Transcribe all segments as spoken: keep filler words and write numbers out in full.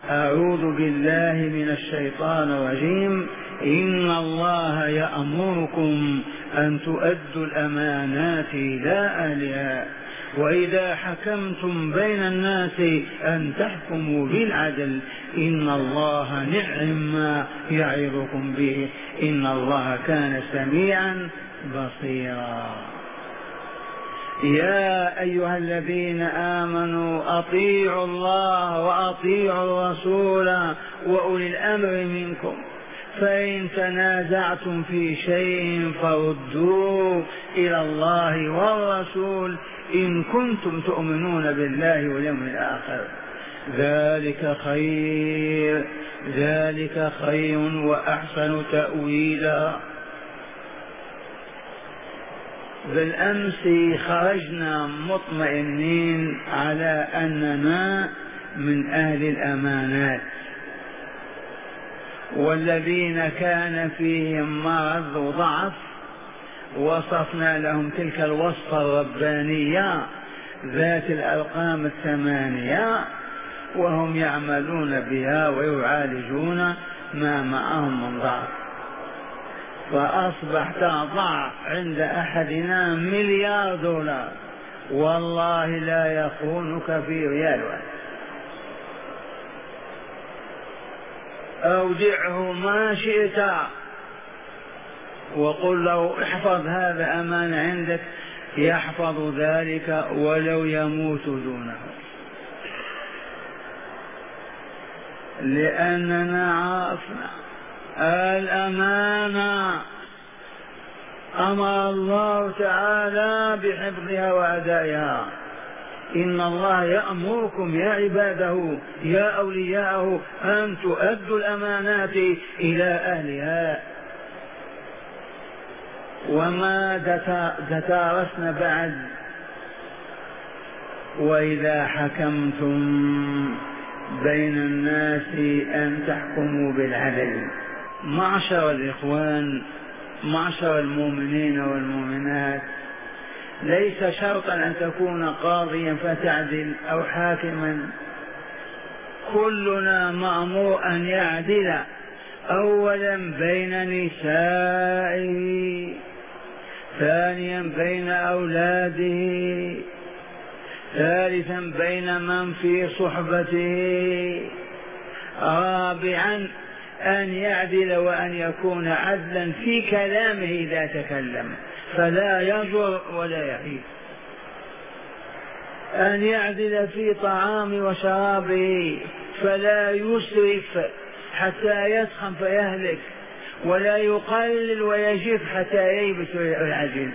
أعوذ بالله من الشيطان الرجيم. إن الله يأمركم أن تؤدوا الأمانات إلى أهلها وإذا حكمتم بين الناس أن تحكموا بالعدل إن الله نعم ما يعظكم به إن الله كان سميعا بصيرا. يا أيها الذين آمنوا أطيعوا الله وأطيعوا الرسول وأولي الأمر منكم فإن تنازعتم في شيء فردوه إلى الله والرسول إن كنتم تؤمنون بالله واليوم الآخر ذلك خير ذلك خير وأحسن تأويلا. بالأمس خرجنا مطمئنين على أننا من أهل الأمانات، والذين كان فيهم مرض وضعف وصفنا لهم تلك الوصفة الربانية ذات الأرقام الثمانية وهم يعملون بها ويعالجون ما معهم من ضعف، فأصبح تضع عند أحدنا مليار دولار والله لا يخونك في ريال واحد. أودعه ما شئت وقل له احفظ هذا أمان عندك يحفظ ذلك ولو يموت دونه، لأننا عرفنا الأمانة أمر الله تعالى بحفظها وأدائها. إن الله يأمركم يا عباده يا أولياءه أن تؤدوا الأمانات إلى أهلها. وما تتارسنا بعد وإذا حكمتم بين الناس أن تحكموا بالعدل. معشر الإخوان معشر المؤمنين والمؤمنات، ليس شرطا أن تكون قاضيا فتعدل أو حاكما، كلنا مأمور أن يعدل أولا بين نسائه، ثانيا بين أولاده، ثالثا بين من في صحبته، رابعا أن يعدل وأن يكون عدلا في كلامه إذا تكلم فلا يضر ولا يحيف، أن يعدل في طعام وشرابه فلا يسرف حتى يسخن فيهلك ولا يقلل ويجف حتى ييبس العجل.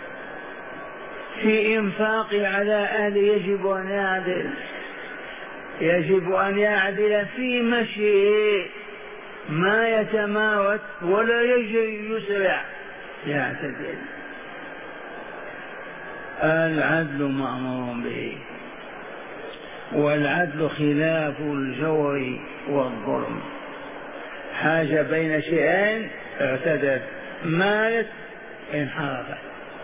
في إنفاقه على أهله يجب أن يعدل، يجب أن يعدل في مشيه ما يتماوت ولا يجري يسرع يعتدل. العدل مأمور به، والعدل خلاف الجور والظلم. حاجة بين شيئين اعتدت مالت انحرفت.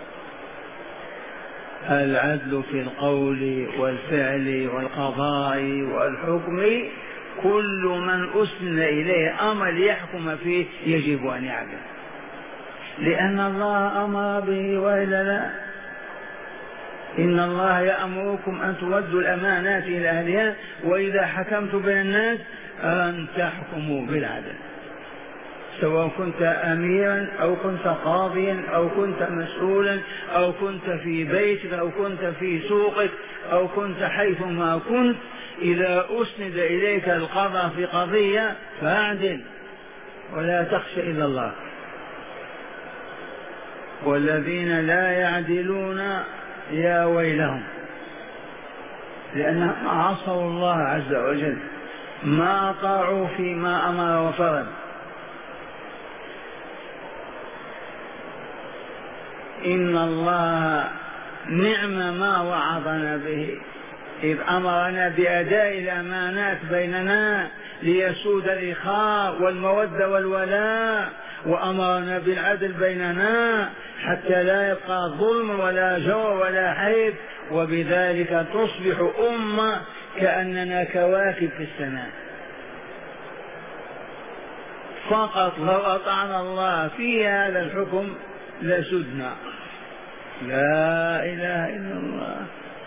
العدل في القول والفعل والقضاء والحكم، كل من أسند إليه أمر يحكم فيه يجب أن يعدل، لأن الله أمر به وإلا لا. إن الله يأمركم أن تودوا الأمانات إلى أهلها وإذا حكمتم بين الناس أن تحكموا بالعدل، سواء كنت أميرا أو كنت قاضيا أو كنت مسؤولا أو كنت في بيتك أو كنت في سوقك أو كنت حيثما كنت، إذا أسند إليك القضاء في قضية فاعدل ولا تخشى إلا الله. والذين لا يعدلون يا ويلهم، لأنهم عصوا الله عز وجل، ما أطاعوا فيما أمر وفرض. إن الله نعم ما وعظنا به إذ أمرنا بأداء الأمانات بيننا ليسود الإخاء والمودة والولاء، وأمرنا بالعدل بيننا حتى لا يبقى ظلم ولا جور ولا حيف، وبذلك تصبح أمة كأننا كواكب في السماء. فقط لو أطعنا الله في هذا الحكم لسدنا. لا إله إلا الله.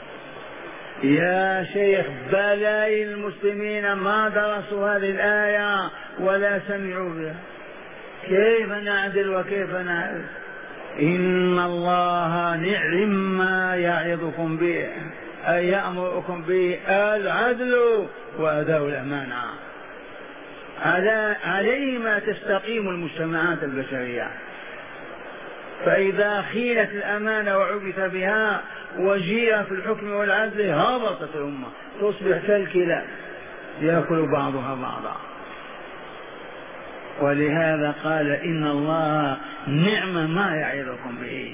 يا شيخ بلاي المسلمين ما درسوا هذه الآية ولا سمعوا بها، كيف نعدل وكيف نعرف؟ إن الله نعم ما يعظكم به، أي يأمركم به العدل وأداء الأمانة، على عليه ما تستقيم المجتمعات البشرية. فإذا خينت الأمانة وعبث بها وجيء في الحكم والعدل هبطت الأمة، تصبح كالكلاب يأكل بعضها بعضا. ولهذا قال إن الله نعم ما يعظكم به،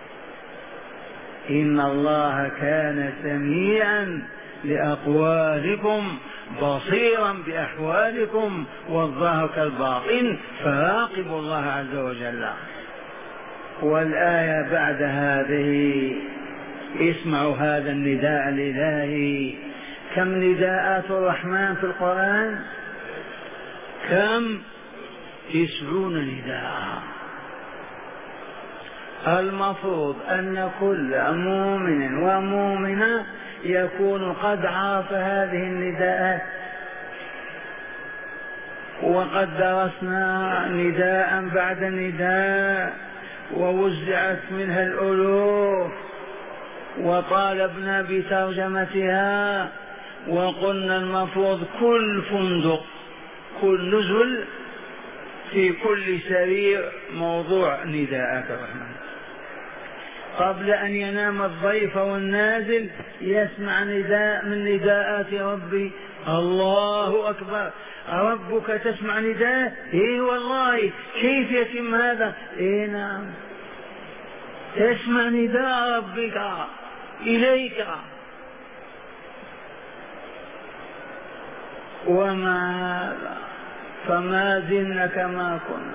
إن الله كان سميعا لأقوالكم بصيرا بأحوالكم والظاهر كالباطن فراقبوا الله عز وجل. والآية بعد هذه اسمعوا هذا النداء الإلهي. كم نداءات الرحمن في القرآن؟ كم؟ تسعون نداء. المفروض أن كل مؤمن ومؤمنة يكون قد عاف هذه النداءات، وقد درسنا نداء بعد نداء ووزعت منها الألوف وطالبنا بترجمتها، وقلنا المفروض كل فندق كل نزل في كل سرير موضوع نداءات الرحمن. قبل أن ينام الضيف والنازل يسمع نداء من نداءات ربي. الله أكبر، ربك تسمع نداء؟ إيه والله. كيف يتم هذا؟ إيه نعم، تسمع نداء ربك إليك. وما هذا فما زلنا كما كنا.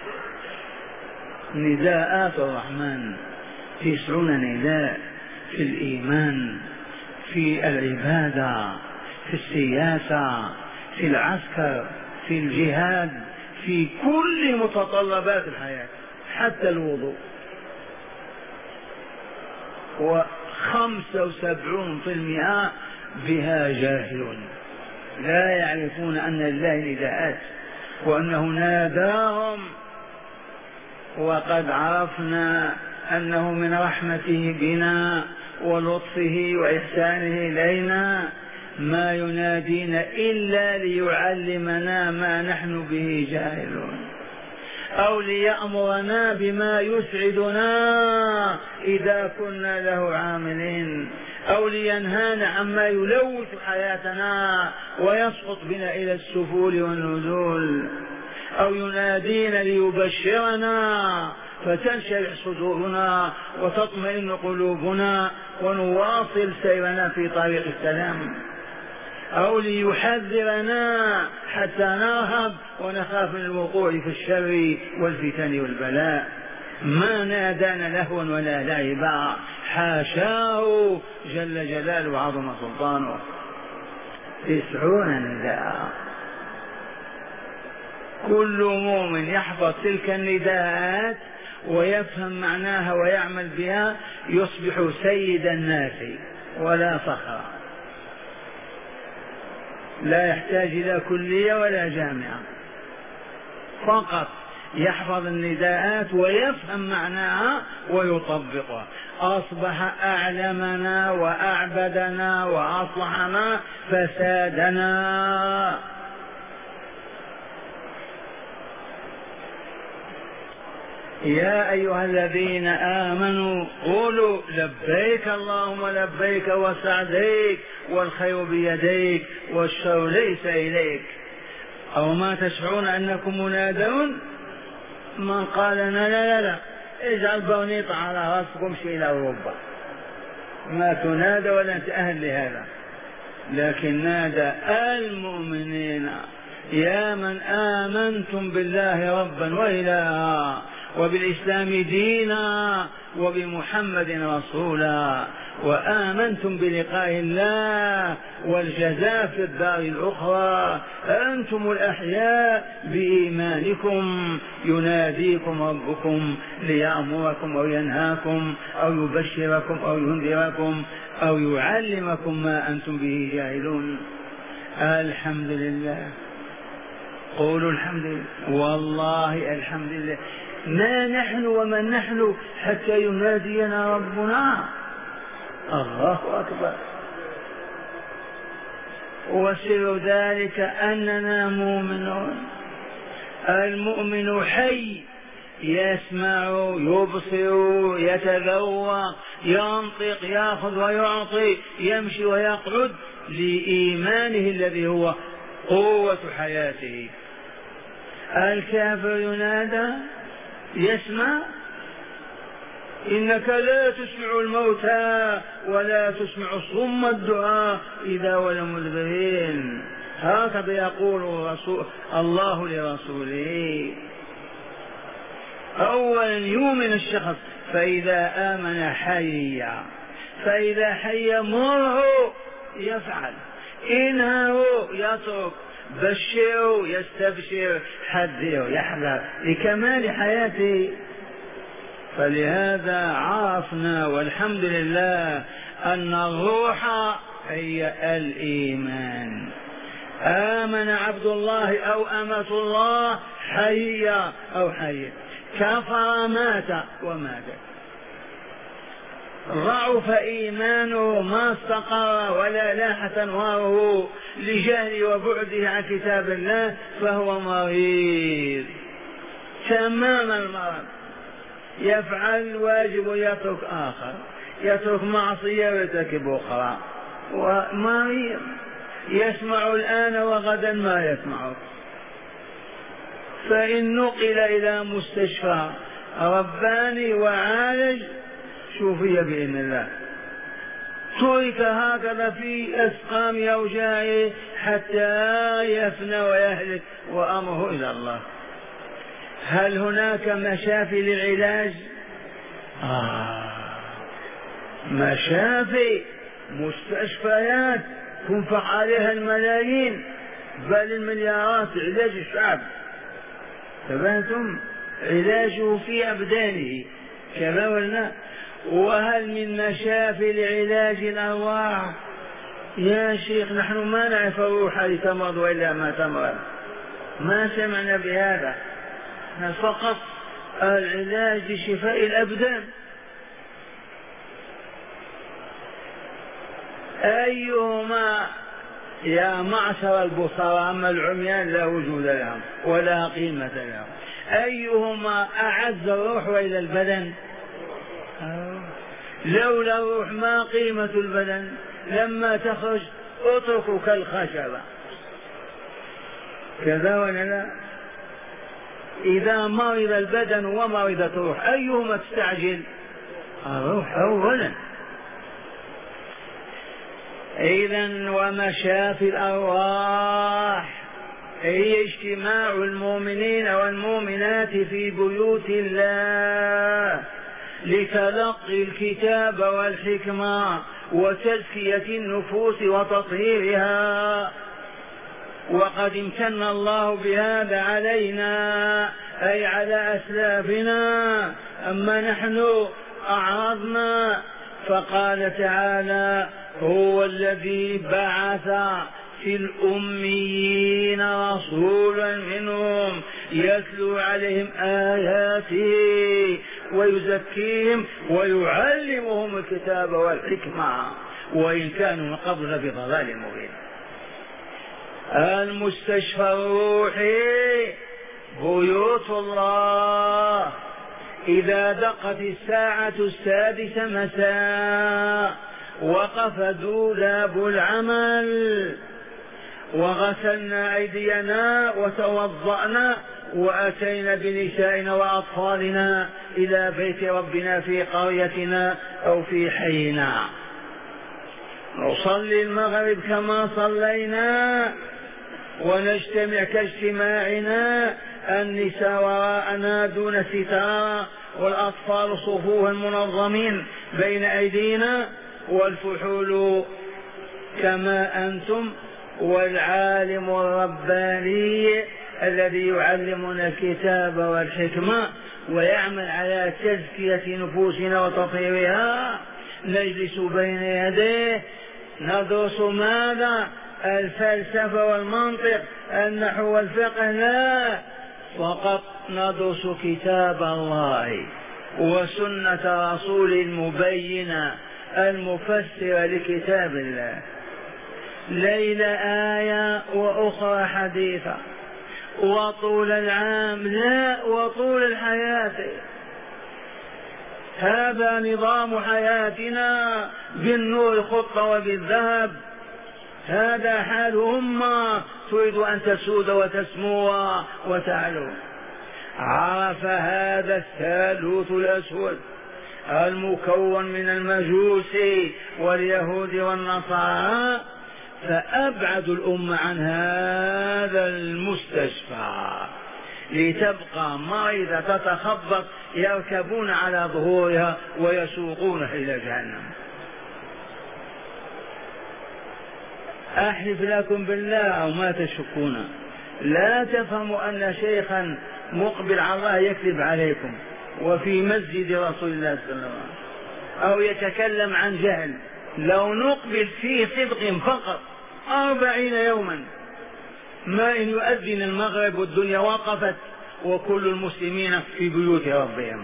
نداءات الرحمن تسعون نداء في الإيمان، في العبادة، في السياسة، في العسكر، في الجهاد، في كل متطلبات الحياة حتى الوضوء. وخمسة وسبعون في المئة بها جاهلون، لا يعرفون أن لله نداءات وأنه ناداهم. وقد عرفنا أنه من رحمته بنا ولطفه وإحسانه إلينا ما ينادينا إلا ليعلمنا ما نحن به جاهلون، أو ليأمرنا بما يسعدنا إذا كنا له عاملين، أو لينهانا عما يلوث حياتنا ويسقط بنا إلى السفول والنزول، أو ينادينا ليبشرنا فتنشرح صدورنا وتطمئن قلوبنا ونواصل سيرنا في طريق السلام، أو ليحذرنا حتى نرهب ونخاف من الوقوع في الشر والفتن والبلاء. ما نادانا لهوا ولا لعبا، حاشاه جل جلاله وعظم سلطانه. تسعون نداء. كل مؤمن يحفظ تلك النداءات ويفهم معناها ويعمل بها يصبح سيد الناس ولا فخر، لا يحتاج إلى كلية ولا جامعة، فقط يحفظ النداءات ويفهم معناها ويطبقها. أصبح أعلمنا وأعبدنا وأصلحنا فسادنا. يا أيها الذين آمنوا قولوا لبيك اللهم لبيك وسعديك والخير بيديك والشر ليس إليك. أو ما تشعرون أنكم منادون؟ من قال لا لا لا اجعل بونيط على راسك وامشي إلى أوروبا، ما تنادى ولا أنت أهل لهذا. لكن نادى المؤمنين يا من آمنتم بالله ربا وإلها وبالإسلام دينا وبمحمد رسولا، وآمنتم بلقاء الله والجزاء في الدار الأخرى، أنتم الأحياء بإيمانكم يناديكم ربكم ليأمركم أو ينهاكم أو يبشركم أو ينذركم أو يعلمكم ما أنتم به جاهلون. الحمد لله، قولوا الحمد لله، والله الحمد لله. ما نحن ومن نحن حتى ينادينا ربنا. الله أكبر. وسر ذلك أننا مؤمنون. المؤمن حي، يسمع يبصر يتذوق ينطق يأخذ ويعطي يمشي ويقعد لإيمانه الذي هو قوة حياته. الكافر ينادى يسمع، إنك لا تسمع الموتى ولا تسمع الصم الدعاء إذا ولوا مدبرين. هكذا يقول رسول الله لرسوله. أولا يؤمن الشخص، فإذا آمن حي، فإذا حي مره يفعل، إنه يترك، بشره يستبشر، حذره يحذر لكمال حياته. فلهذا عرفنا والحمد لله أن الروح هي الإيمان. آمن عبد الله أو أمة الله حي أو حي، كفر مات ومات، ضعف إيمانه ما استقر ولا لاح أنواره لجهل وبعده عن كتاب الله، فهو مريض تمام المرض، يفعل واجب ويترك آخر، يترك معصية ويرتكب أخرى، ومريض يسمع الآن وغدا ما يسمع. فإن نقل إلى مستشفى رباني وعالج شوفي بإذن الله، ترك هكذا في أسقام أوجاعه حتى يفنى ويهلك وأمره إلى الله. هل هناك مشافي للعلاج؟ آه مشافي، مستشفيات تنفق عليها الملايين بل المليارات علاج الشعب، تبانتم علاجه في أبدانه كما قلنا. وهل من مشافي لعلاج الأرواح؟ يا شيخ نحن ما نعرف الروح هل تمرض وإلا ما تمرض، ما سمعنا بهذا، فقط العلاج لشفاء الأبدان. أيهما يا معشر البصر، أما العميان لا وجود لهم ولا قيمة لهم، أيهما أعز الروح إلى البدن؟ لولا الروح ما قيمة البدن، لما تخرج اتركوا كالخشبة، كذا ولا لا؟ إذا مرض البدن ومرضت الروح أيهما تستعجل؟ الروح أولا. إذن ومشافي الأرواح هي اجتماع المؤمنين والمؤمنات في بيوت الله لتلقي الكتاب والحكمة وتزكية النفوس وتطهيرها. وقد امتن الله بهذا علينا أي على أسلافنا، أما نحن أعرضنا. فقال تعالى: هو الذي بعث في الأميين رسولا منهم يتلو عليهم آياته ويزكيهم ويعلمهم الكتاب والحكمة وإن كانوا من قبل لفي ضلال مبين. المستشفى الروحي بيوت الله. إذا دقت الساعة السادسة مساء وقف دولاب العمل، وغسلنا أيدينا وتوضأنا وأتينا بنسائنا وأطفالنا إلى بيت ربنا في قريتنا أو في حينا، نصلي المغرب كما صلينا ونجتمع كاجتماعنا النساء وراءنا دون ستار، والأطفال صفوها منظمين بين أيدينا، والفحول كما أنتم، والعالم الرباني الذي يعلمنا الكتاب والحكمة ويعمل على تزكية نفوسنا وتطهيرها، نجلس بين يديه ندرس ماذا؟ الفلسفة والمنطق، النحو والفقه، لا، فقط ندرس كتاب الله وسنة رسول المبينة المفسرة لكتاب الله، ليلة آية وأخرى حديثة، وطول العام لا، وطول الحياة. هذا نظام حياتنا بالنور خط وبالذهب، هذا حالهم، تريد أن تسود وتسمو وتعلو. عرف هذا الثالوث الأسود المكون من المجوس واليهود والنصارى، فأبعد الأمة عن هذا المستشفى لتبقى مريضة تتخبط، يركبون على ظهورها ويسوقونها إلى جهنم. أحلف لكم بالله أو ما تشكون، لا تفهموا أن شيخا مقبل على الله يكذب عليكم وفي مسجد رسول الله صلى الله عليه وسلم أو يتكلم عن جهل. لو نقبل في صدق فقط أربعين يوما، ما إن يؤذن المغرب والدنيا وقفت وكل المسلمين في بيوت ربهم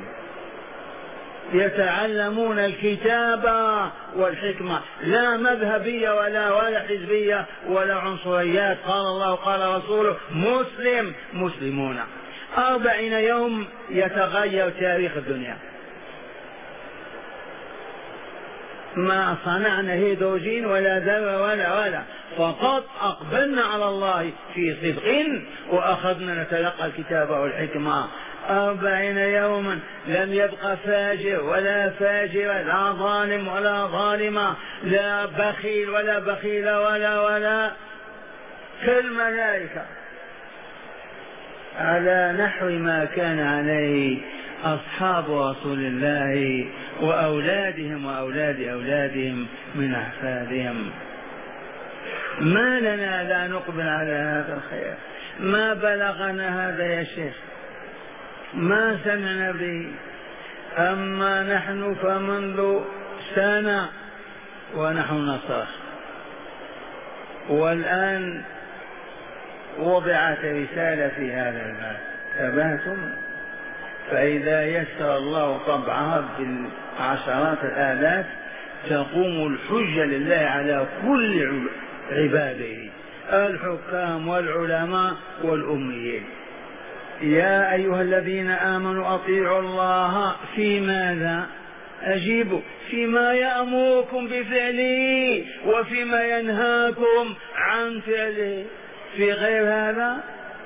يتعلمون الكتاب والحكمة، لا مذهبية ولا ولا حزبية ولا عنصريات، قال الله قال رسوله، مسلم مسلمون. أربعين يوم يتغير تاريخ الدنيا. ما صنعنا هيدروجين ولا ذرة ولا ولا، فقط أقبلنا على الله في صدق وأخذنا نتلقى الكتاب والحكمة. أربعين يوما لم يبقى فاجر ولا فاجر، لا ظالم ولا ظالمة، لا بخيل ولا بخيل ولا ولا، كالملائكة على نحو ما كان عليه أصحاب رسول الله وأولادهم وأولاد أولادهم من أحفادهم. ما لنا لا نقبل على هذا الخير؟ ما بلغنا هذا يا شيخ، ما سمعنا به. أما نحن فمنذ سنة ونحن نصرخ، والآن وضعت رسالة في هذا الباب، تبهتم؟ فإذا يسر الله طبعها بالعشرات الآلاف تقوم الحجة لله على كل عباده، الحكام والعلماء والأميين. يا أيها الذين آمنوا أطيعوا الله في ماذا؟ أجيبوا فيما يأمركم بفعله وفيما ينهاكم عن فعله. في غير هذا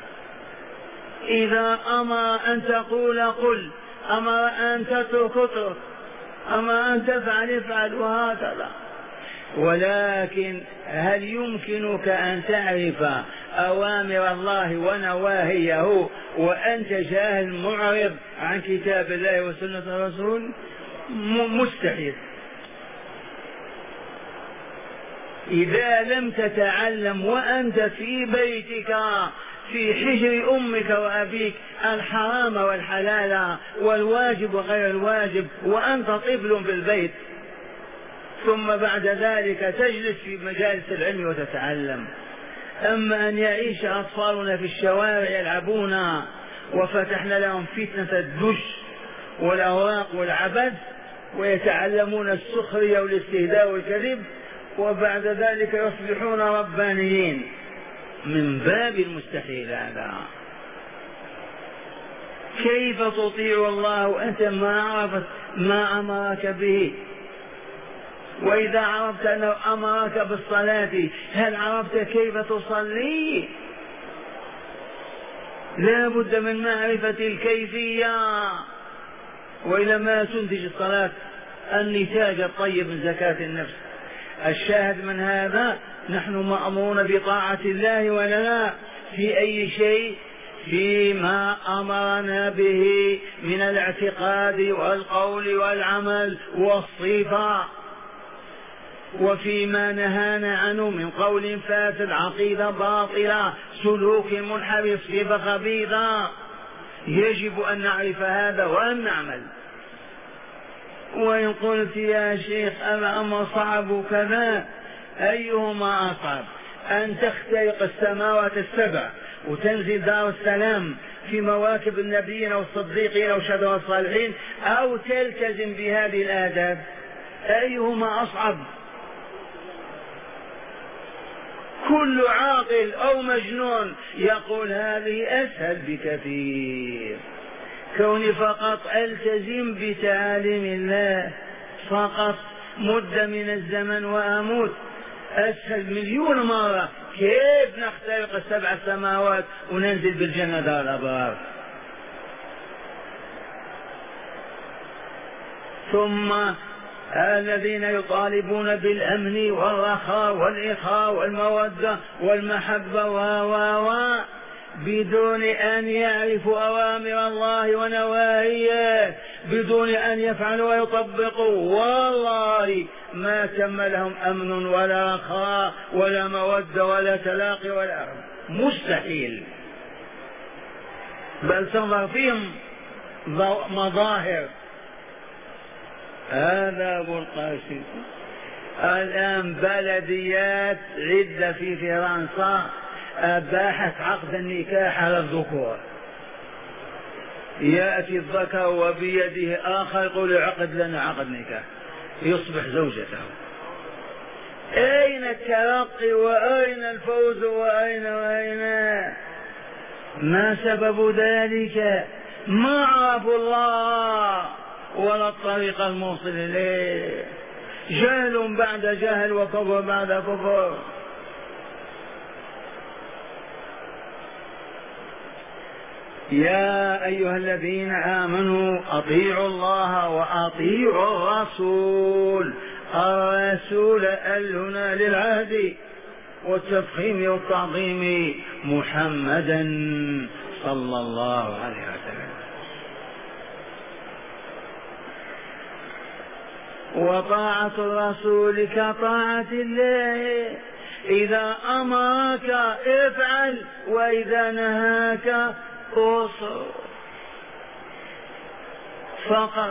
إذا أمر أن تقول قل، أمر أن تترك اترك، أمر أن تفعل افعل، وهكذا. ولكن هل يمكنك أن تعرف أوامر الله ونواهيه وأنت جاهل معرض عن كتاب الله وسنة الرسول؟ مستحيل. إذا لم تتعلم وأنت في بيتك في حجر أمك وأبيك الحرام والحلال والواجب وغير الواجب وأنت طفل بالبيت، ثم بعد ذلك تجلس في مجالس العلم وتتعلم. أما أن يعيش أطفالنا في الشوارع يلعبون وفتحنا لهم فتنة الدش والأوراق والعبث ويتعلمون السخرية والاستهزاء والكذب، وبعد ذلك يصبحون ربانيين، من باب المستحيل هذا. كيف تطيع الله وأنت ما عرفت ما أمرك به؟ وإذا عرفت أنه أمرك بالصلاة هل عرفت كيف تصلي؟ لا بد من معرفة الكيفية، وإلى ما تنتج الصلاة النتاج الطيب من زكاة النفس. الشاهد من هذا نحن مأمورون بطاعة الله ولا لا؟ في أي شيء؟ فيما أمرنا به من الاعتقاد والقول والعمل والصفة، وفيما نهانا عنه من قول فاسد، عقيدة باطلة، سلوك منحرف، صفة خبيثة. يجب أن نعرف هذا وأن نعمل. وإن قلت يا شيخ الأمر صعب كذا، أيهما أصعب؟ أن تخترق السماوات السبع وتنزل دار السلام في مواكب النبيين والصديقين والشهداء والصالحين، أو تلتزم بهذه الآداب؟ أيهما أصعب؟ كل عاقل أو مجنون يقول هذه أسهل بكثير. كوني فقط ألتزم بتعاليم الله فقط مدة من الزمن وأموت أسهل مليون مرة. كيف نخترق السبع السماوات وننزل بالجنة دار الأبرار؟ ثم الذين يطالبون بالأمن والرخاء والإخاء والمودة والمحبة و و و بدون أن يعرفوا أوامر الله ونواهيه، بدون أن يفعلوا ويطبقوا، والله ما تم لهم أمن ولا رخاء ولا مودة ولا تلاقي ولا أمن. مستحيل. بل تنظر فيهم مظاهر. هذا أبو القاسم. الآن بلديات عدة في فرنسا أباحت عقد النكاح على الذكور. يأتي الذكر وبيده آخر يقول عقد لنا عقد نكاح، يصبح زوجته. أين الترقي وأين الفوز وأين وأين؟ ما سبب ذلك؟ ما عرفوا الله ولا الطريق الموصل إليه. جهل بعد جهل وكفر بعد كفر. يا أيها الذين آمنوا أطيعوا الله وأطيعوا الرسول. الرسول ألنا للعهد والتفخيم والتعظيم محمدا صلى الله عليه وسلم. وطاعة الرسول كطاعة الله، إذا أمرك افعل وإذا نهاك قصر فقط.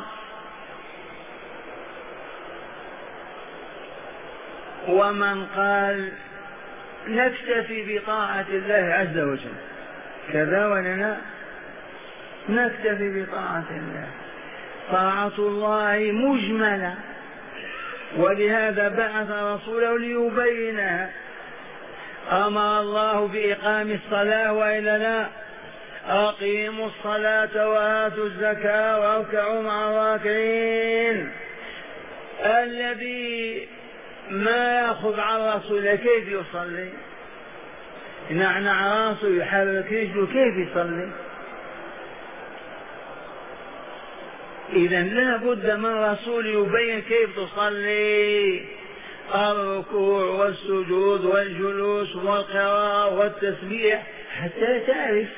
ومن قال نكتفي بطاعة الله عز وجل كذا ولنا نكتفي بطاعة الله. طاعة الله مجملة، ولهذا بعث رسوله ليبينها. أمر الله بإقام الصلاة وإلا لا؟ أقيموا الصلاة وآتوا الزكاة واركعوا مع الراكعين. الذي ما يأخذ على رسوله كيف يصلي؟ نعنع راسه يحرك رجله كيف يصلي؟ إذا لا بد من رسول يبين كيف تصلي. الركوع والسجود والجلوس والقراءة والتسبيح حتى تعرف.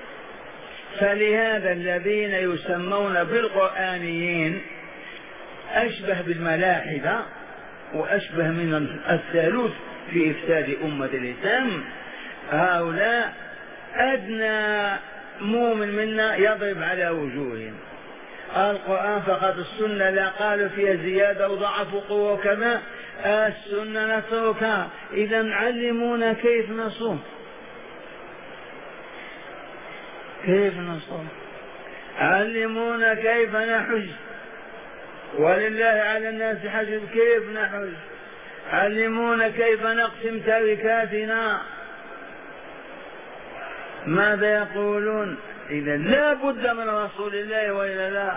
فلهذا الذين يسمون بالقرآنيين أشبه بالملاحدة وأشبه من الثالوث في إفساد أمة الإسلام. هؤلاء أدنى مؤمن منا يضرب على وجوههم. القرآن فقط، السنة لا قالوا فيها زيادة وضعف وقوة كما السنة نتركها. إذا علمونا كيف نصوم، كيف نصوم، علمونا كيف نحج، ولله على الناس حج، كيف نحج، علمونا كيف نقسم تركاتنا. ماذا يقولون؟ إذا لا بد من رسول الله وإلا لا.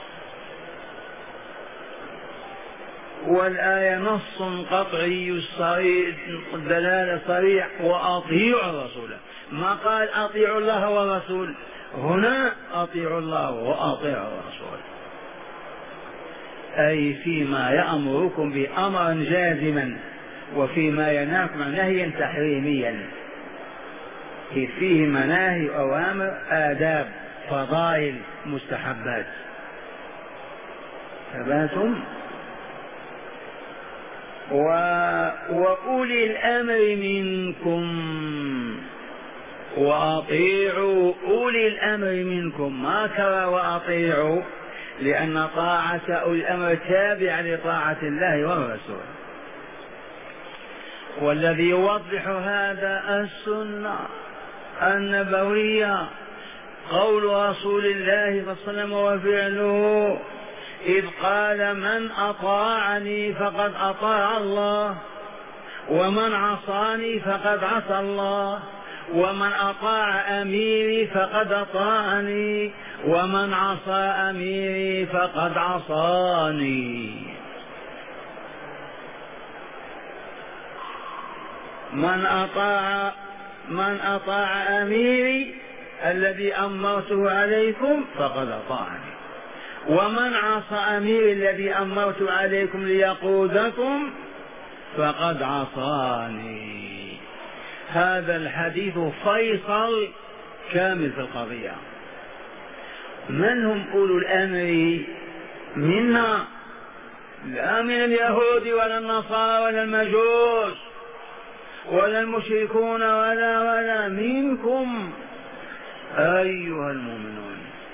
والآية نص قطعي صريح دلالة صريح وأطيعوا الرسول. ما قال أطيعوا الله والرسول، هنا أطيعوا الله وأطيعوا الرسول، أي فيما يأمركم بأمرا جازما وفيما ينهاكم عن نهيا تحريميا. فيه مناهي أوامر آداب فضائل مستحبات. ثباتم. و... وأولي الأمر منكم وأطيعوا أولي الأمر منكم. ما كرى وأطيعوا، لأن طاعة أولي الأمر تابعة لطاعة الله والرسول. والذي يوضح هذا السنة النبوية، قول رسول الله صلى الله عليه وسلم وفعله، إذ قال من أطاعني فقد أطاع الله، ومن عصاني فقد عصى الله، ومن أطاع أميري فقد أطاعني، ومن عصى أميري فقد عصاني. من أطاع من أطاع أميري الذي أمرته عليكم فقد أطاعني، ومن عصى أميري الذي أمرت عليكم ليقودكم فقد عصاني. هذا الحديث فيصل كامل في القضية. من هم أولو الأمر منا؟ لا من اليهود ولا النصارى ولا المجوس ولا المشركون ولا ولا منكم أيها المؤمنون.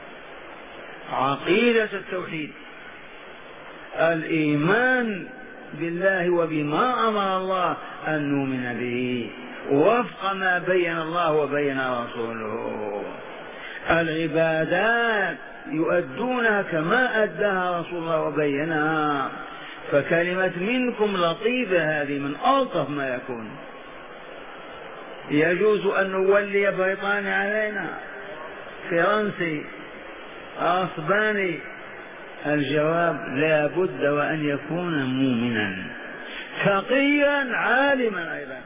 عقيدة التوحيد، الإيمان بالله وبما أمر الله أن نؤمن به وفق ما بين الله وبين رسوله. العبادات يؤدونها كما أداها رسول الله وبينها. فكلمة منكم لطيفة، هذه من ألطف ما يكون. يجوز أن نولي بريطاني علينا، فرنسي، أسباني؟ الجواب لا بد وأن يكون مؤمنا تقيا عالما أيضا.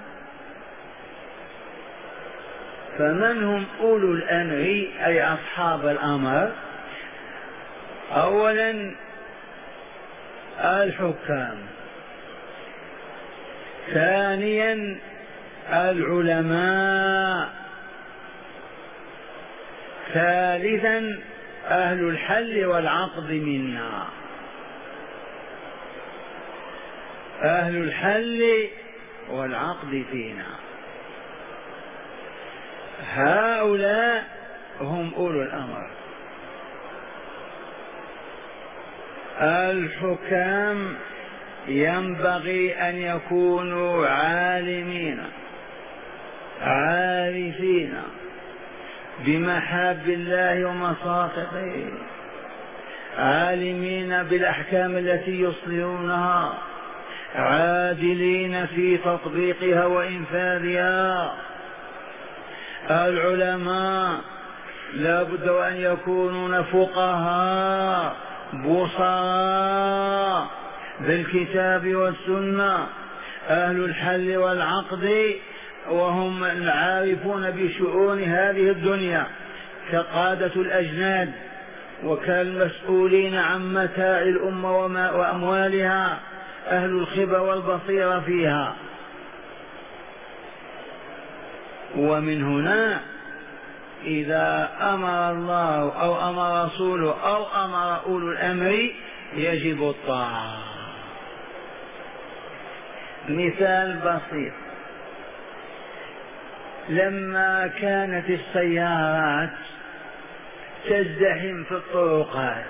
فمن هم أولو الأمر أي أصحاب الأمر؟ أولا الحكام، ثانيا العلماء، ثالثا أهل الحل والعقد منا. أهل الحل والعقد فينا، هؤلاء هم أولو الأمر. الحكام ينبغي أن يكونوا عالمين عارفين بمحاب الله ومساقطه، عالمين بالأحكام التي يصلحونها، عادلين في تطبيقها وإنفاذها. العلماء لا بد أن يكونون فقهاء بصراء بالكتاب والسنة. أهل الحل والعقد وهم العارفون بشؤون هذه الدنيا كقادة الأجناد وكالمسؤولين عن متاع الأمة وأموالها، أهل الخبرة والبصيرة فيها. ومن هنا إذا أمر الله أو أمر رسوله أو أمر أولو الأمر يجب الطاعة. مثال بسيط: لما كانت السيارات تزدحم في الطرقات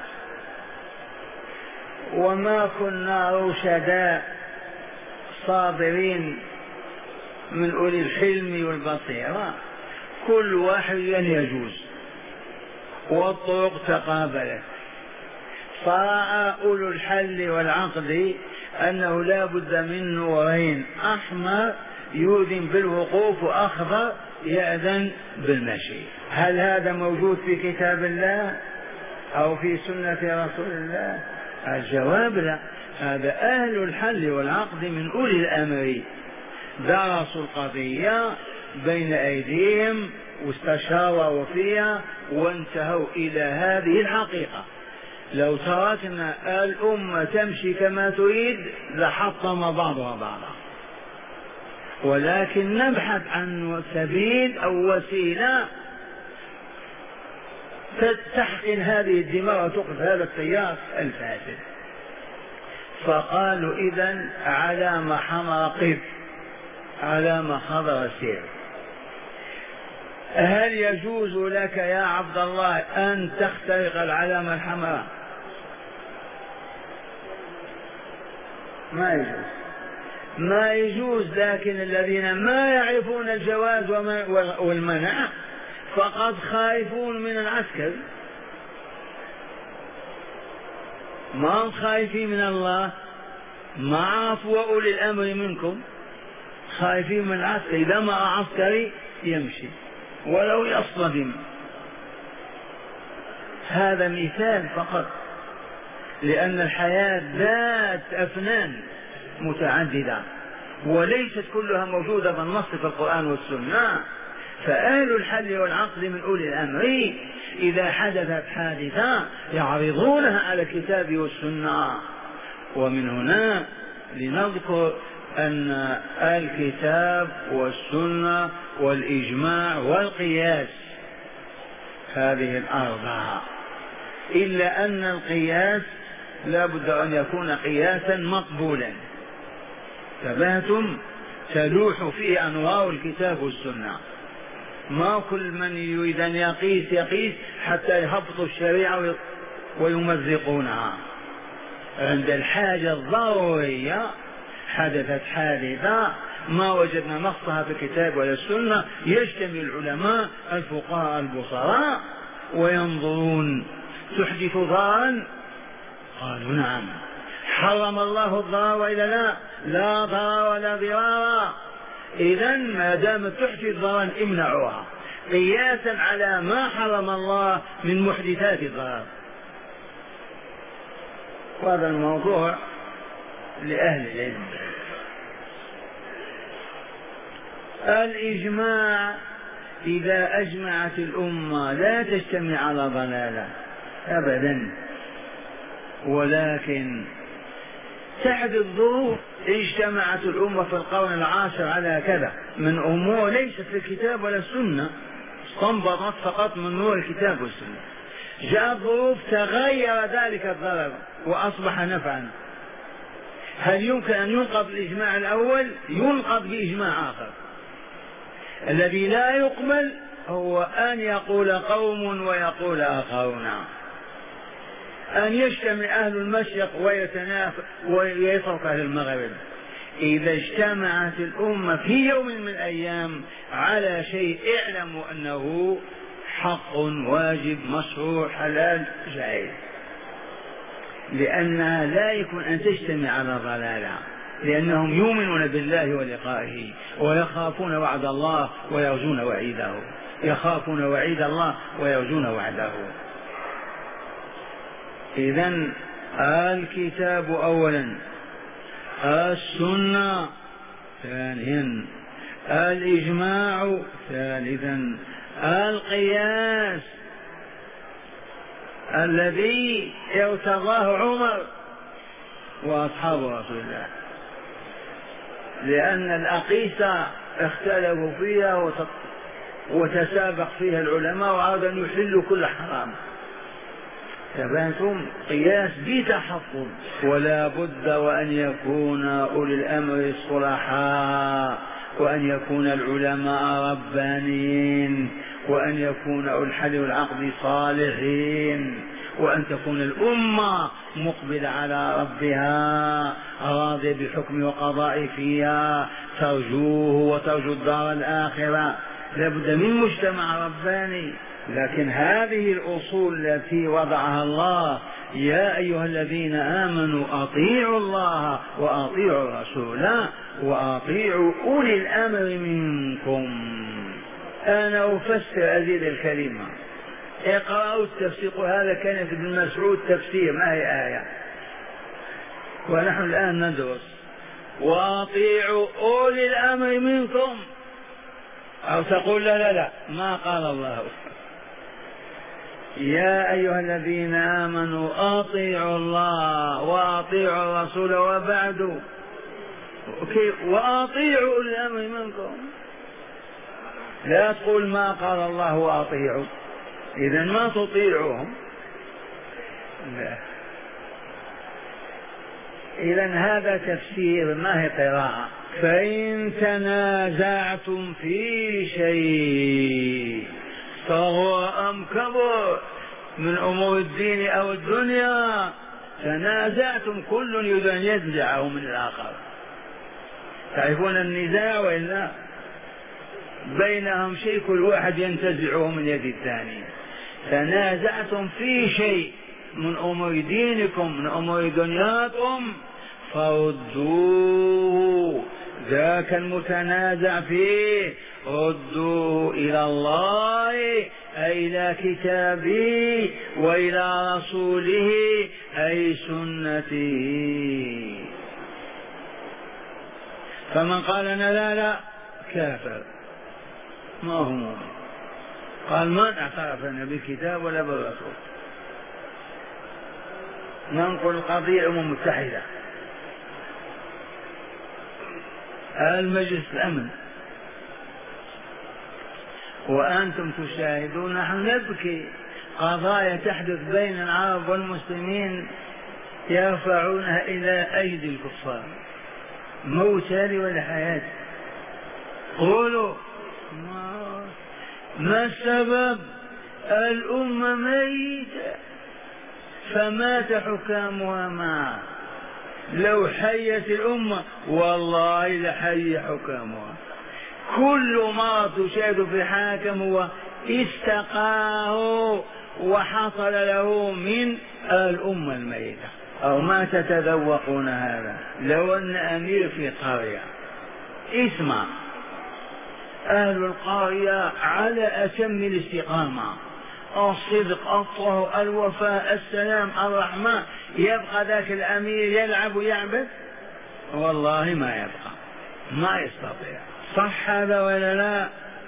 وما كنا رشداء صابرين من أولي الحلم والبصيرة، كل واحد يجوز والطرق تقابلت، فرأى أولو الحل والعقد أنه لا بد من نورين: أحمر يؤذن بالوقوف وأخضر يأذن بالمشي. هل هذا موجود في كتاب الله أو في سنة رسول الله؟ الجواب لا. هذا أهل الحل والعقد من أولي الأمر، درسوا القضية بين أيديهم واستشاروا فيها وانتهوا إلى هذه الحقيقة. لو تركنا الأمة تمشي كما تريد لحطم بعضها بعضا. ولكن نبحث عن سبيل أو وسيلة تحقن هذه الدماء وتوقف هذا التيار الفاسد. فقالوا إذن علامة حمراء قف، علامة خضراء سير. هل يجوز لك يا عبد الله أن تخترق العلامة الحمراء؟ ما يجوز، ما يجوز. لكن الذين ما يعرفون الجواز والمنع فقد خايفون من العسكر، ما هم خايفين من الله، ما عرفوا أولي الأمر منكم، خايفين من العسكر. إذا ما عسكري يمشي ولو يصطدم. هذا مثال فقط، لأن الحياة ذات أفنان متعددة وليست كلها موجودة بالنص في القرآن والسنة. فأهل الحل والعقد من أولي الأمر إذا حدثت حادثة يعرضونها على الكتاب والسنة. ومن هنا لنذكر أن الكتاب والسنة والإجماع والقياس هذه الأربعة، إلا أن القياس لا بد أن يكون قياسا مقبولا. تبهتم تلوح فيه أنوار الكتاب والسنة. ما كل من يريد أن يقيس يقيس حتى يهبطوا الشريعة ويمزقونها. عند الحاجة الضرورية حدثت حادثة ما وجدنا نصها في الكتاب ولا السنة، يجتمع العلماء الفقهاء البصراء وينظرون تحدث ضررا؟ قالوا نعم. حرم الله الضرر وإلا لا؟ لا ضرر ولا ضرار. إذن ما دامت تحدث ضررا امنعوها قياسا على ما حرم الله من محدثات الضرر. وهذا الموضوع لأهل العلم. الإجماع إذا أجمعت الأمة لا تجتمع على ضلالة أبدا، ولكن تحدث ظروف اجتمعت الأمة في القرن العاشر على كذا من أمور ليست في الكتاب ولا السنة، استنبطت فقط من نور الكتاب والسنة. جاءت ظروف تغير ذلك الضرر وأصبح نفعا. هل يمكن أن ينقض الإجماع الأول؟ ينقض بإجماع آخر. الذي لا يقبل هو أن يقول قوم ويقول آخرون، أن يجتمع أهل المشرق ويتنافى ويترك أهل المغرب. إذا اجتمعت الأمة في يوم من الأيام على شيء اعلموا أنه حق واجب مشروع حلال جائز، لأنها لا يكون أن تجتمع على ضلالة، لأنهم يؤمنون بالله ولقائه ويخافون وعد الله ويرجون وعيده، يخافون وعيد الله ويرجون وعده. إذن الكتاب أولا، السنة ثانيا، الإجماع ثالثا، القياس الذي ارتضاه عمر وأصحاب رسول الله، لأن الأقيسة اختلفوا فيها وتسابق فيها العلماء وأرادوا أن يحلوا كل حرام. تبانتم قياس بتحفظ، ولا بد وأن يكون أولي الأمر الصلحاء، وأن يكون العلماء ربانيين، وأن يكون أولي الحل والعقد صالحين، وأن تكون الأمة مقبلة على ربها راضية بحكم وقضاء فيها ترجوه وترجو الدار الآخرة. لابد من مجتمع رباني. لكن هذه الأصول التي وضعها الله، يا أيها الذين آمنوا أطيعوا الله وأطيعوا الرسول وأطيعوا أولي الأمر منكم. أنا أفسر هذه الكلمة، اقرأوا التفسير. هذا كان في ابن مسعود تفسير، ما هي آية، ونحن الآن ندرس وأطيعوا أولي الأمر منكم. أو تقول لا لا لا ما قال الله يا أيها الذين آمنوا أطيعوا الله وأطيعوا الرسول وبعد وأطيعوا أولي الأمر منكم. لا تقول ما قال الله وأطيعوا، إذا ما تطيعوهم. لا. إذا هذا تفسير، ما هي قراءة. فإن تنازعتم في شيء صغر أم كبر من أمور الدين أو الدنيا، تنازعتم، كل يريد أن ينزعه من الآخر. تعرفون النزاع وإلا بينهم شيء كل واحد ينتزعه من يد الثاني. تنازعتم في شيء من أمور دينكم من أمور دنياكم فردوه، ذاك المتنازع فيه ردوه إلى الله، أي إلى كتابه وإلى رسوله أي سنته. فمن قال أنا لا لا كافر ما هو مؤمن. قال من اعترفنا بالكتاب ولا بالرسول. ننقل القضية الأمم المتحدة، المجلس الأمن، وأنتم تشاهدون نحن نبكي قضايا تحدث بين العرب والمسلمين يرفعونها إلى أيدي الكفار، موتى ولا حياة. قولوا ما, ما السبب؟ الأمة ميتة فمات حكامها معه. لو حيت الأمة والله لحي حكامها. كل ما تشاهد في حاكم هو استقاه وحصل له من الأمة الميتة. أو ما تتذوقون هذا؟ لو أن أمير في قرية اسمع، أهل القرية على أتم الاستقامة، الصدق، الطهر، الوفاء، السلام، الرحمة، يبقى ذاك الأمير يلعب ويعبث؟ والله ما يبقى، ما يستطيع. صح هذا ولا لا؟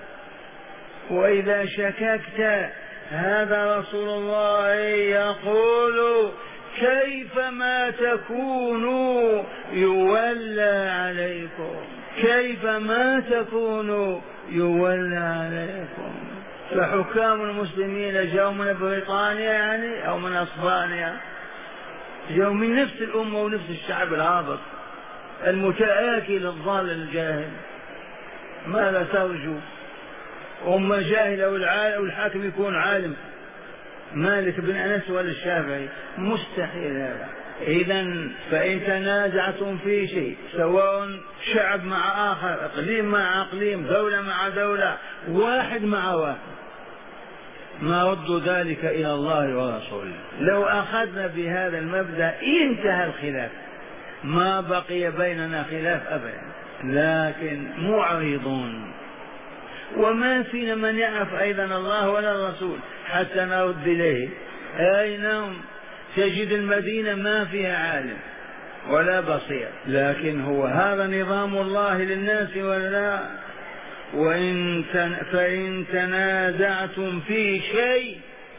وإذا شككت هذا رسول الله يقول كيفما تكونوا يولى عليكم، كيفما تكونوا يولى عليكم. فحكام المسلمين جاءوا من بريطانيا يعني أو من أسبانيا، جاءوا من نفس الأمة ونفس الشعب الهابط المتآكل الضال الجاهل. ماذا ترجو؟ أمة جاهلة والحاكم يكون عالم، مالك بن أنس ولا الشافعي؟ مستحيل هذا. إذا فإن تنازعتم في شيء، سواء شعب مع آخر، إقليم مع إقليم، دولة مع دولة، واحد مع واحد، ما ردوا ذلك إلى الله ورسوله. لو أخذنا بهذا المبدأ انتهى الخلاف، ما بقي بيننا خلاف أبدا. لكن معرضون، وما فينا من يعرف أيضا الله ولا الرسول حتى نرد إليه. أين تجد المدينة ما فيها عالم ولا بصير، لكن هو هذا نظام الله للناس ولا؟ وإن فإن تنازعتم في شيء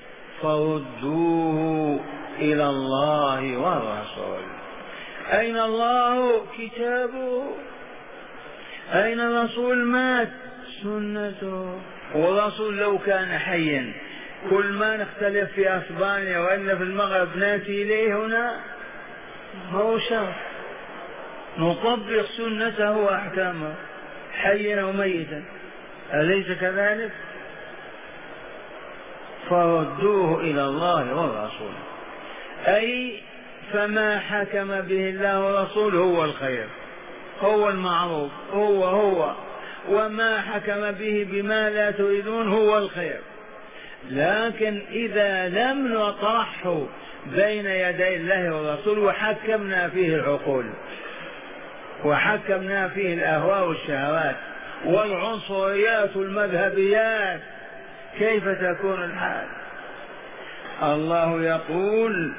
فردوه إلى الله والرسول. أين الله؟ كتابه. أين الرسول؟ مات، سنته. والرسول لو كان حيا كل ما نختلف في أسبانيا وإلا في المغرب نأتي إليه هنا، هو شرط نطبق سنته وأحكامه حيا وميتا، أليس كذلك؟ فردوه إلى الله والرسول، أي فما حكم به الله ورسوله هو الخير، هو المعروف، هو هو وما حكم به بما لا تريدون هو الخير. لكن إذا لم نطرحه بين يدي الله والرسول وحكمنا فيه العقول وحكمنا فيه الأهواء والشهوات والعنصريات والمذهبيات، كيف تكون الحال؟ الله يقول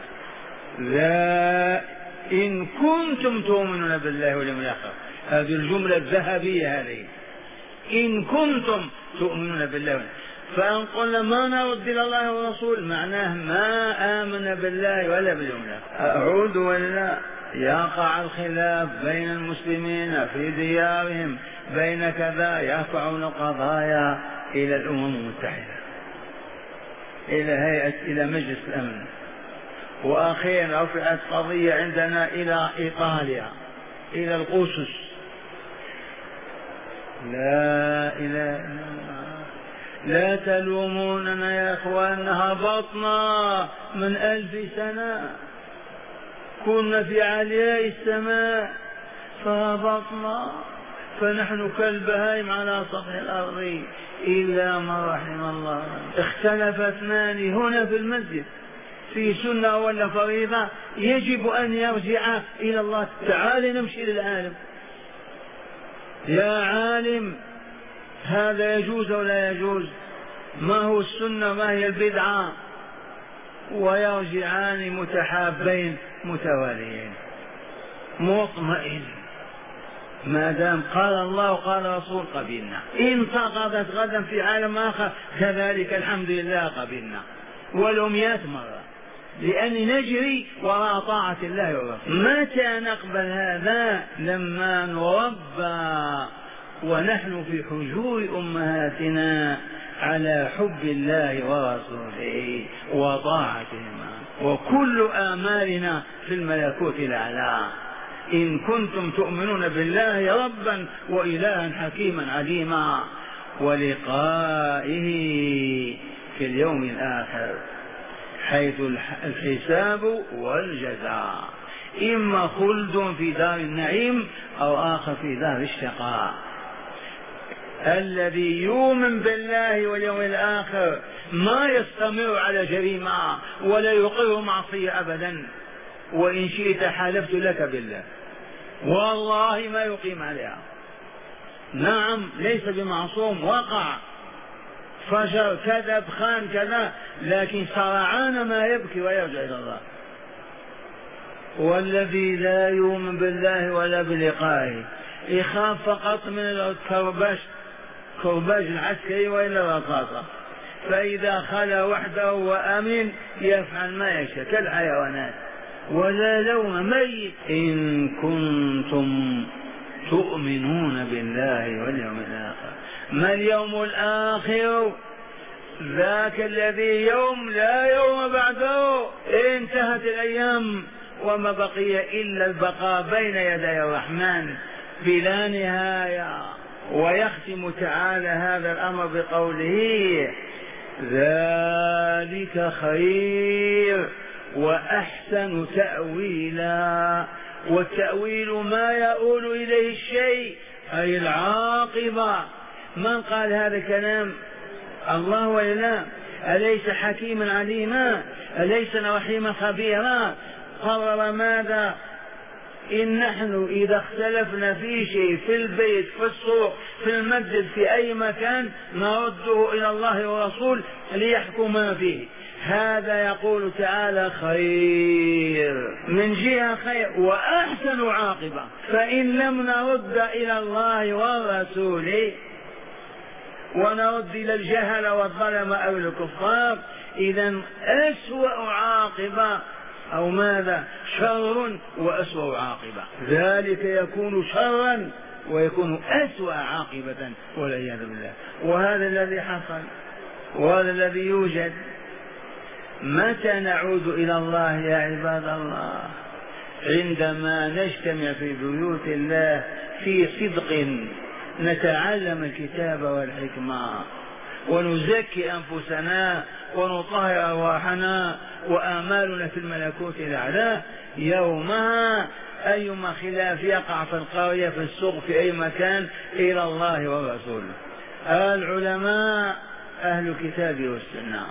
لا إن كنتم تؤمنون بالله واليوم الآخر. هذه الجملة الذهبية هذه، إن كنتم تؤمنون بالله. فإن قلنا ما نرد إلى الله والرسول معناه ما آمن بالله ولا باليوم الآخر. أعود ولا يقع الخلاف بين المسلمين في ديارهم بين كذا، يرفعون القضايا إلى الأمم المتحدة، إلى هيئة، إلى مجلس الأمن. وأخيرا رفعت قضية عندنا إلى إيطاليا، إلى القدس. لا إله إلا الله. لا تلوموننا يا إخوان، هبطنا من ألف سنة، كنا في علياء السماء فهبطنا، فنحن كالبهائم على سطح الأرض إلا ما رحم الله. اختلف اثنان هنا في المسجد في سنة ولا فريضة، يجب أن يرجع إلى الله. تعال نمشي للعالم، يا عالم هذا يجوز ولا يجوز، ما هو السنة ما هي البدعة، ويرجعان متحابين متواليين مطمئن. ما دام قال الله وقال رسول قبلنا، إن سقطت غدا في عالم آخر كذلك الحمد لله قبلنا، ولو مئات مرة، لأن نجري وراء طاعة الله ورسوله. متى نقبل هذا؟ لما نربى ونحن في حجور أمهاتنا على حب الله ورسوله وطاعتهما، وكل آمالنا في الملكوت الأعلى. إن كنتم تؤمنون بالله ربا وإلها حكيما عليما ولقائه في اليوم الآخر، حيث الحساب والجزاء، إما خلد في دار النعيم أو آخر في دار الشقاء. الذي يؤمن بالله واليوم الآخر ما يستمر على جريمة ولا يقر معصية أبدا، وإن شئت حلفت لك بالله والله ما يقيم عليها. نعم ليس بمعصوم، وقع فجر كذب خان كذا، لكن سرعان ما يبكي ويرجع إلى الله. والذي لا يؤمن بالله ولا بلقائه يخاف فقط من الكرباج، كرباج العسكري وإلا الرصاصة، فإذا خلى وحده وأمن يفعل ما يشاء كالحيوانات، ولا لوم ميت. إن كنتم تؤمنون بالله واليوم الآخر. ما اليوم الآخر؟ ذاك الذي يوم لا يوم بعده، انتهت الأيام وما بقي إلا البقاء بين يدي الرحمن بلا نهاية. ويختم تعالى هذا الأمر بقوله: ذلك خير وأحسن تأويلا. والتأويل ما يؤول إليه الشيء، أي العاقبة. من قال هذا الكلام؟ الله ولا؟ أليس حكيما عليما؟ أليس رحيما خبيرا؟ قرر ماذا؟ إن نحن إذا اختلفنا في شيء، في البيت، في السوق، في المسجد، في أي مكان، نرده إلى الله ورسول ليحكما فيه. هذا يقول تعالى خير، من جهة خير وأحسن عاقبة. فإن لم نرد إلى الله والرسول ونرد إلى الجهل والظلم أو الكفار، إذا أسوأ عاقبة، أو ماذا؟ شر وأسوأ عاقبة. ذلك يكون شرا ويكون أسوأ عاقبة والعياذ بالله. وهذا الذي حصل وهذا الذي يوجد. متى نعود إلى الله يا عباد الله؟ عندما نجتمع في بيوت الله في صدق، نتعلم الكتاب والحكمة، ونزكي أنفسنا ونطهر أرواحنا وآمالنا في الملكوت الأعلى. يومها أيما خلاف يقع في القرية، في السوق، في أي مكان، إلى الله ورسوله. العلماء أهل الكتاب والسنة.